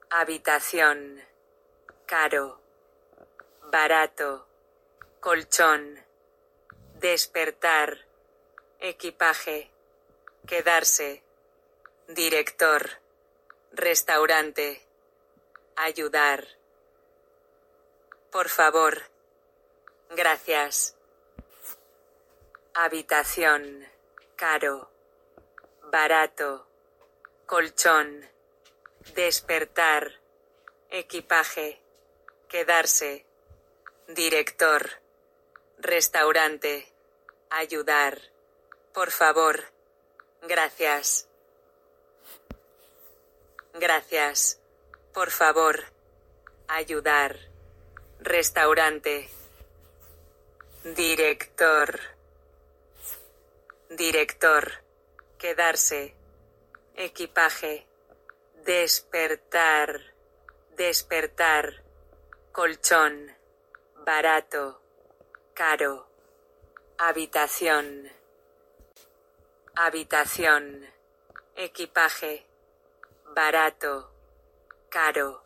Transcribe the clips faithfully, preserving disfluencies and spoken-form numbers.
habitación, caro, barato, colchón, despertar, equipaje, quedarse, director, restaurante, ayudar. Por favor. Gracias. Habitación, caro, barato, colchón, despertar, equipaje, quedarse, director, restaurante, ayudar. Por favor. Gracias. Gracias. Por favor. Ayudar. Restaurante. Director. Director. Quedarse. Equipaje. Despertar. Despertar. Colchón. Barato. Caro. Habitación. Habitación. Equipaje. Barato. Caro.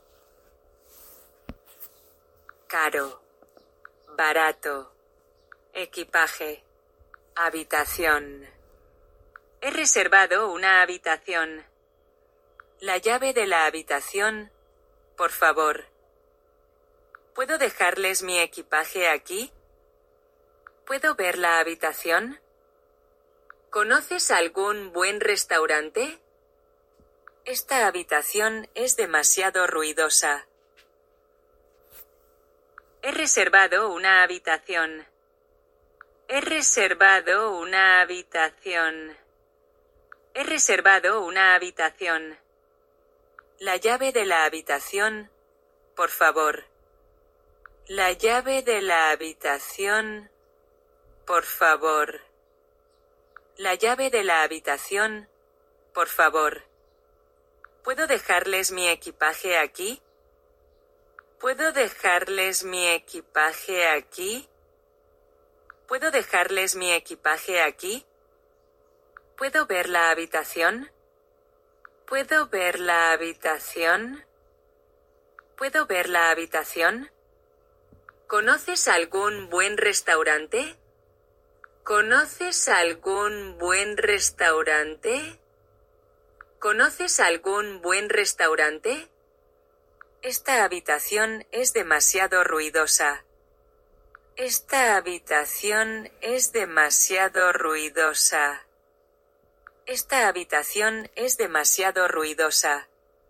Caro. Barato. Equipaje. Habitación. He reservado una habitación. La llave de la habitación, por favor. ¿Puedo dejarles mi equipaje aquí? ¿Puedo ver la habitación? ¿Conoces algún buen restaurante? Esta habitación es demasiado ruidosa. He reservado una habitación. He reservado una habitación. He reservado una habitación. La llave de la habitación, por favor. La llave de la habitación, por favor. La llave de la habitación, por favor. ¿Puedo dejarles mi equipaje aquí? ¿Puedo dejarles mi equipaje aquí? ¿Puedo dejarles mi equipaje aquí? ¿Puedo ver la habitación? ¿Puedo ver la habitación? ¿Puedo ver la habitación? ¿Conoces algún buen restaurante? ¿Conoces algún buen restaurante? ¿Conoces algún buen restaurante? Esta habitación es demasiado ruidosa. Esta habitación es demasiado ruidosa. Esta habitación es demasiado ruidosa.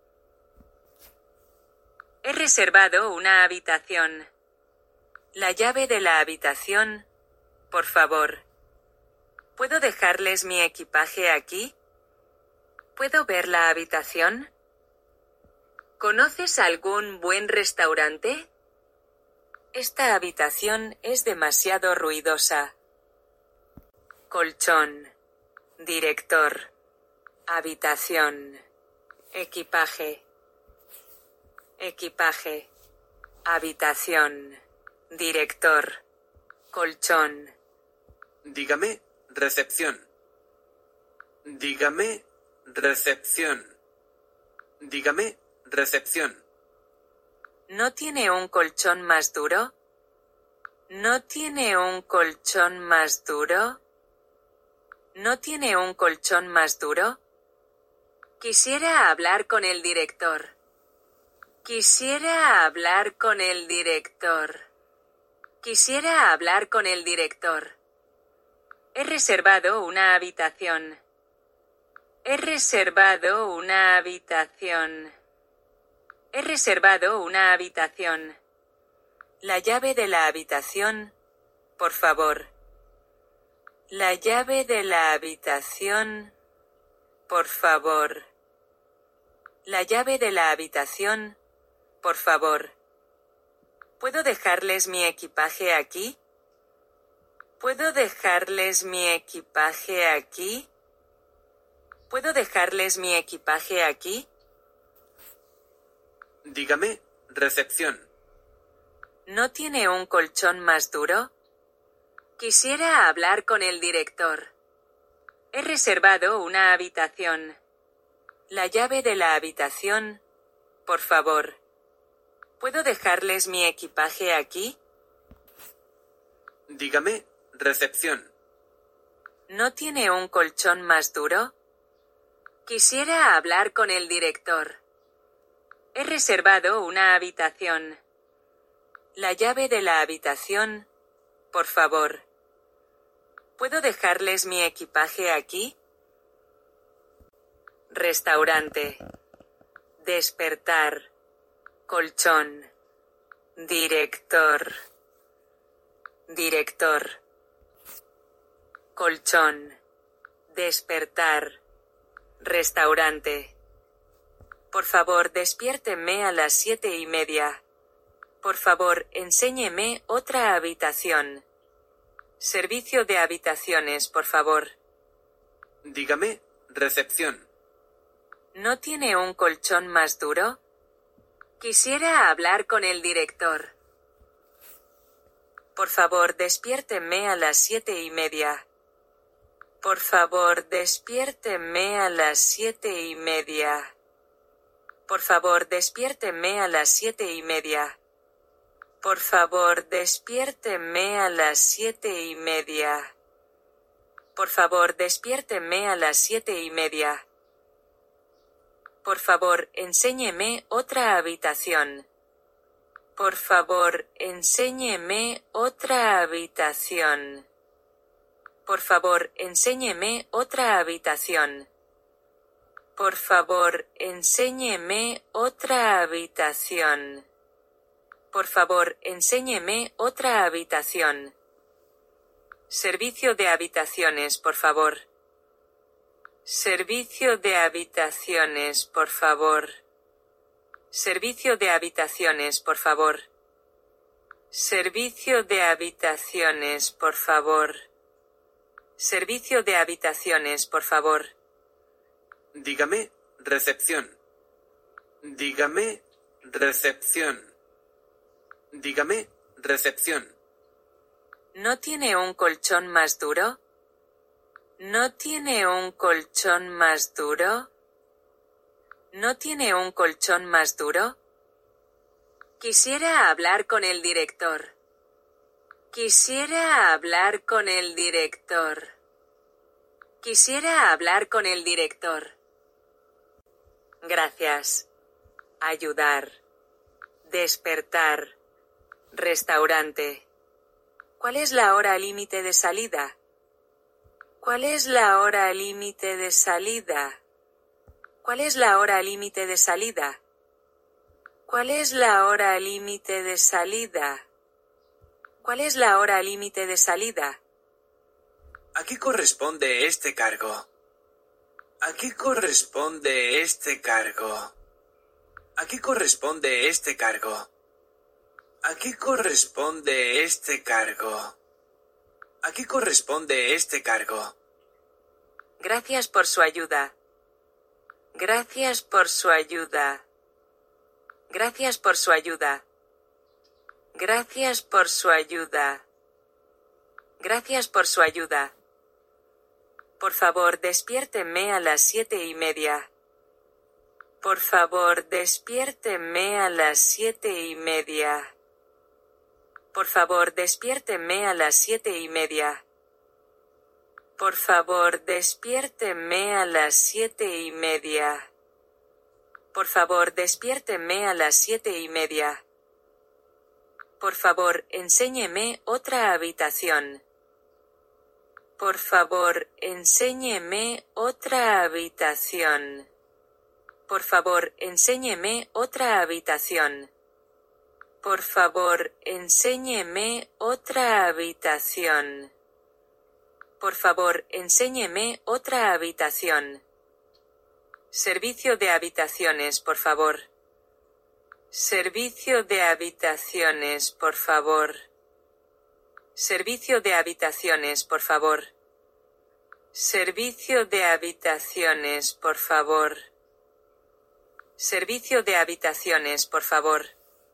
He reservado una habitación. La llave de la habitación, por favor. ¿Puedo dejarles mi equipaje aquí? ¿Puedo ver la habitación? ¿Conoces algún buen restaurante? Esta habitación es demasiado ruidosa. Colchón. Director. Habitación. Equipaje. Equipaje. Habitación. Director. Colchón. Dígame, recepción. Dígame, recepción. Dígame, recepción. ¿No tiene un colchón más duro? ¿No tiene un colchón más duro? ¿No tiene un colchón más duro? Quisiera hablar con el director. Quisiera hablar con el director. Quisiera hablar con el director. He reservado una habitación. He reservado una habitación. He reservado una habitación. La llave de la habitación, por favor. La llave de la habitación, por favor. La llave de la habitación, por favor. ¿Puedo dejarles mi equipaje aquí? ¿Puedo dejarles mi equipaje aquí? ¿Puedo dejarles mi equipaje aquí? Dígame, recepción. ¿No tiene un colchón más duro? Quisiera hablar con el director. He reservado una habitación. La llave de la habitación, Por favor. ¿Puedo dejarles mi equipaje aquí? Dígame, recepción. ¿No tiene un colchón más duro? Quisiera hablar con el director. He reservado una habitación. La llave de la habitación, por favor. ¿Puedo dejarles mi equipaje aquí? Restaurante. Despertar. Colchón. Director. Director. Colchón. Despertar. Restaurante. Por favor, despiérteme a las siete y media. Por favor, enséñeme otra habitación. Servicio de habitaciones, por favor. Dígame, recepción. ¿No tiene un colchón más duro? Quisiera hablar con el director. Por favor, despiérteme a las siete y media. Por favor, despiérteme a las siete y media. Por favor, despiérteme a las siete y media. Por favor, despiérteme a las siete y media. Por favor, despiérteme a las siete y media. Por favor, enséñeme otra habitación. Por favor, enséñeme otra habitación. Por favor, enséñeme otra habitación. Por favor, enséñeme otra habitación. Por favor, enséñeme otra habitación. Servicio de habitaciones, por favor. Servicio de habitaciones, por favor. Servicio de habitaciones, por favor. Servicio de habitaciones, por favor. Servicio de habitaciones, por favor. Dígame, recepción. Dígame, recepción. Dígame, recepción. ¿No tiene un colchón más duro? ¿No tiene un colchón más duro? ¿No tiene un colchón más duro? Quisiera hablar con el director. Quisiera hablar con el director. Quisiera hablar con el director. Gracias. Ayudar. Despertar. Restaurante. ¿Cuál es la hora límite de salida? ¿Cuál es la hora límite de salida? ¿Cuál es la hora límite de salida? ¿Cuál es la hora límite de salida? ¿Cuál es la hora límite de salida? ¿A qué corresponde este cargo? ¿A qué corresponde este cargo? ¿A qué corresponde este cargo? ¿A qué corresponde este cargo? ¿A qué corresponde este cargo? Gracias por su ayuda. Gracias por su ayuda. Gracias por su ayuda. Gracias por su ayuda. Gracias por su ayuda. Por favor, despiérteme a las siete y media. Por favor, despiérteme a las siete y media. Por favor, despiérteme a las siete y media. Por favor, despiérteme a las siete y media. Por favor, despiérteme a las siete y media. Por favor, enséñeme otra habitación. Por favor, enséñeme otra habitación. Por favor, enséñeme otra habitación. Por favor, enséñeme otra habitación. Por favor, enséñeme otra habitación. Servicio de habitaciones, por favor. Servicio de habitaciones, por favor. Servicio de habitaciones, por favor. Servicio de habitaciones, por favor. Servicio de habitaciones, por favor.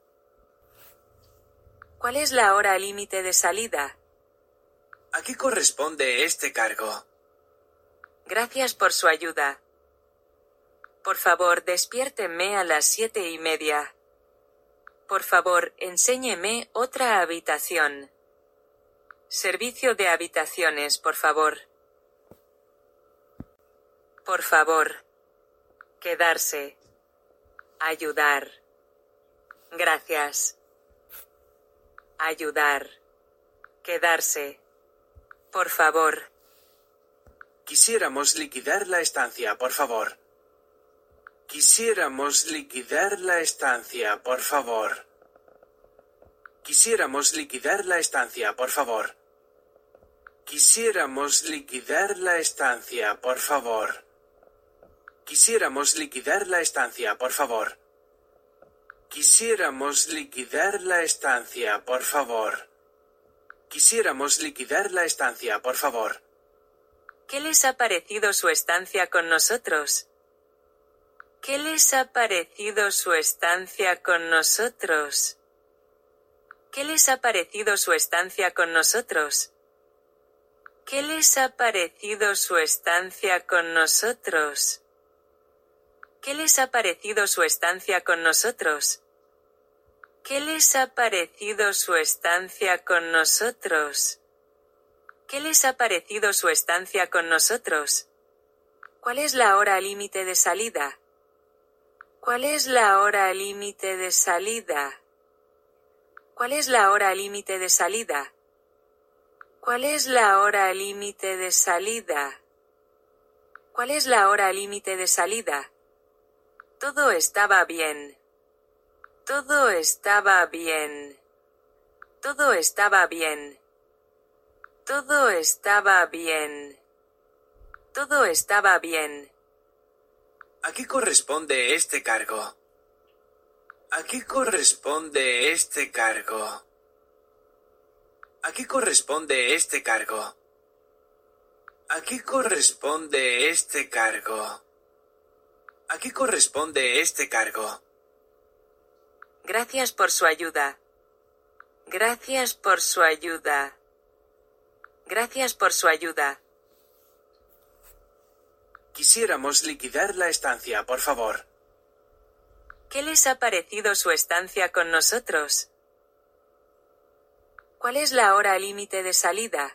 ¿Cuál es la hora límite de salida? ¿A qué corresponde este cargo? Gracias por su ayuda. Por favor, despiérteme a las siete y media. Por favor, enséñeme otra habitación. Servicio de habitaciones, por favor. Por favor. Quedarse. Ayudar. Gracias. Ayudar. Quedarse. Por favor. Quisiéramos liquidar la estancia, por favor. Quisiéramos liquidar la estancia, por favor. Quisiéramos liquidar la estancia, por favor. Quisiéramos liquidar la estancia, por favor. Quisiéramos liquidar la estancia, por favor. Quisiéramos liquidar la estancia, por favor. Quisiéramos liquidar la estancia, por favor. ¿Qué les ha parecido su estancia con nosotros? ¿Qué les ha parecido su estancia con nosotros? ¿Qué les ha parecido su estancia con nosotros? ¿Qué les ha parecido su estancia con nosotros? ¿Qué les ha parecido su estancia con nosotros? ¿Qué les ha parecido su estancia con nosotros? ¿Qué les ha parecido su estancia con nosotros? ¿Cuál es la hora límite de salida? ¿Cuál es la hora límite de salida? ¿Cuál es la hora límite de salida? ¿Cuál es la hora límite de salida? ¿Cuál es la hora límite de salida? Todo estaba bien. Todo estaba bien. Todo estaba bien. Todo estaba bien. Todo estaba bien. ¿A qué corresponde este cargo? ¿A qué corresponde este cargo? ¿A qué corresponde este cargo? ¿A qué corresponde este cargo? ¿A qué corresponde este cargo? Gracias por su ayuda. Gracias por su ayuda. Gracias por su ayuda. Quisiéramos liquidar la estancia, por favor. ¿Qué les ha parecido su estancia con nosotros? ¿Cuál es la hora límite de salida?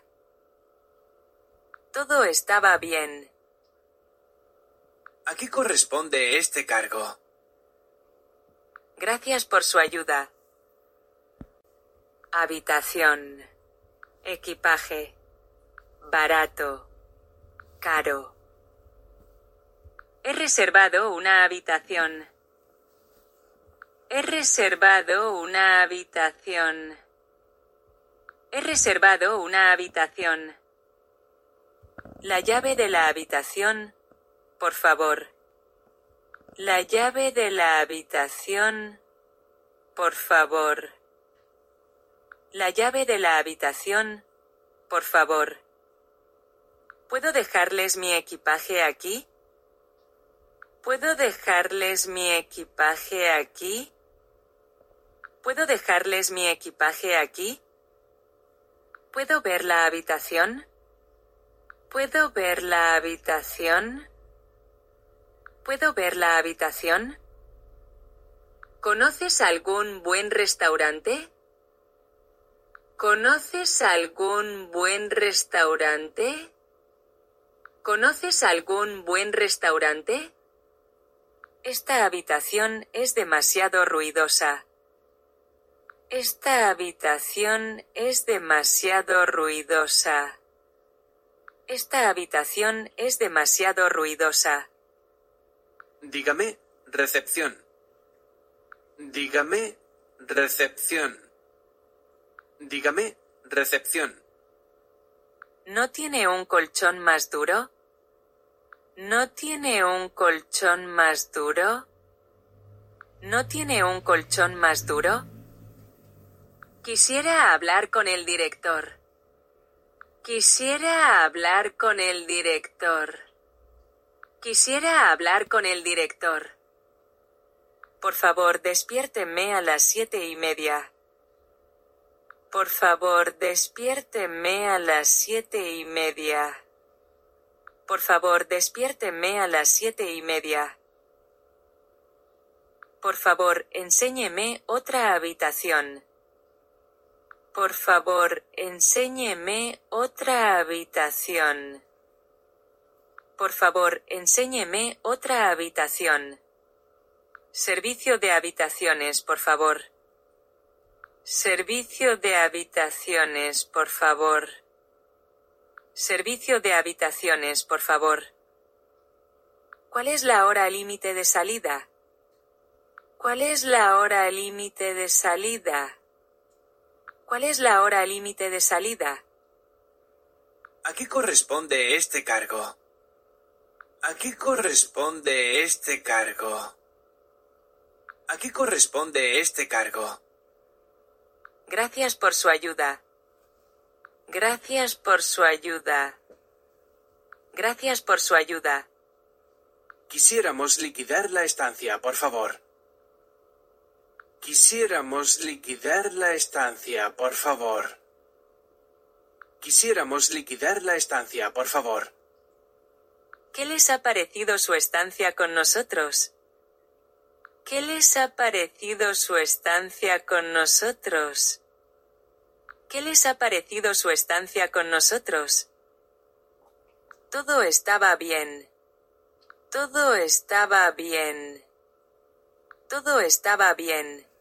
Todo estaba bien. ¿A qué corresponde este cargo? Gracias por su ayuda. Habitación. Equipaje. Barato. Caro. He reservado una habitación. He reservado una habitación. He reservado una habitación. La llave de la habitación, por favor. La llave de la habitación, por favor. La llave de la habitación, por favor. ¿Puedo dejarles mi equipaje aquí? ¿Puedo dejarles mi equipaje aquí? ¿Puedo dejarles mi equipaje aquí? ¿Puedo ver la habitación? ¿Puedo ver la habitación? ¿Puedo ver la habitación? ¿Conoces algún buen restaurante? ¿Conoces algún buen restaurante? ¿Conoces algún buen restaurante? Esta habitación es demasiado ruidosa. Esta habitación es demasiado ruidosa. Esta habitación es demasiado ruidosa. Dígame, recepción. Dígame, recepción. Dígame, recepción. ¿No tiene un colchón más duro? ¿No tiene un colchón más duro? ¿No tiene un colchón más duro? Quisiera hablar con el director. Quisiera hablar con el director. Quisiera hablar con el director. Por favor, despiérteme a las siete y media. Por favor, despiérteme a las siete y media. Por favor, despiérteme a las siete y media. Por favor, enséñeme otra habitación. Por favor, enséñeme otra habitación. Por favor, enséñeme otra habitación. Servicio de habitaciones, por favor. Servicio de habitaciones, por favor. Servicio de habitaciones, por favor. ¿Cuál es la hora límite de salida? ¿Cuál es la hora límite de salida? ¿Cuál es la hora límite de salida? ¿A qué corresponde este cargo? ¿A qué corresponde este cargo? ¿A qué corresponde este cargo? Gracias por su ayuda. Gracias por su ayuda. Gracias por su ayuda. Quisiéramos liquidar la estancia, por favor. Quisiéramos liquidar la estancia, por favor. Quisiéramos liquidar la estancia, por favor. ¿Qué les ha parecido su estancia con nosotros? ¿Qué les ha parecido su estancia con nosotros? ¿Qué les ha parecido su estancia con nosotros? Todo estaba bien. Todo estaba bien. Todo estaba bien.